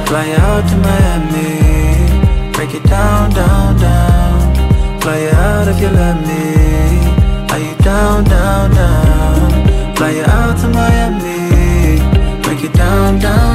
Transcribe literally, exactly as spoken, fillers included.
Fly out to Miami, break it down, down, down. Fly out if you let me. Are you down, down, down? Fly out to Miami, break it down, down.